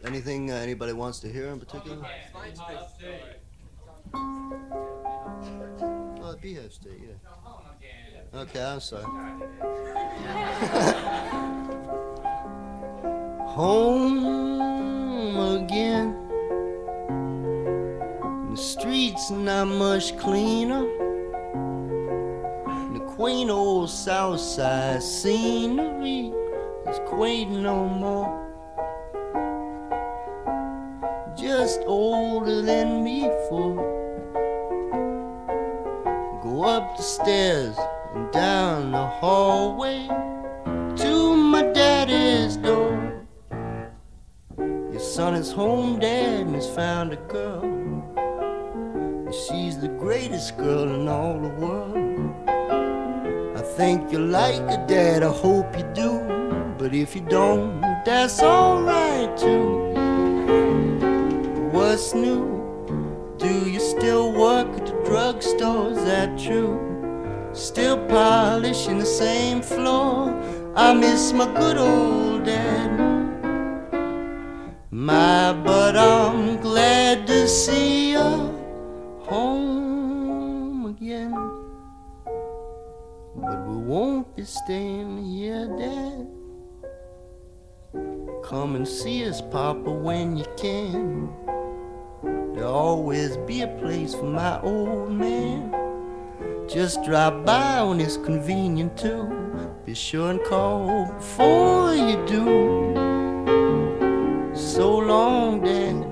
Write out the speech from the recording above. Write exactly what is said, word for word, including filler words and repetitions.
Anything uh, anybody wants to hear in particular? Oh, the Beehive State, yeah. Okay, I'm sorry. Home again. The streets not much cleaner. The quaint old South Side scenery is quaint no more. Just older than me for. Go up the stairs and down the hallway to my daddy's door. Your son is home, Dad, and has found a girl. And she's the greatest girl in all the world. I think you like her, Dad, I hope you do. But if you don't, that's alright too. What's new? Do you still work at the drugstore? Is that true? Still polishing the same floor? I miss my good old dad. My, but I'm glad to see you home again. But we won't be staying here, Dad. Come and see us, Papa, when you can. There'll always be a place for my old man. Just drop by when it's convenient too. Be sure and call before you do. So long, Dad.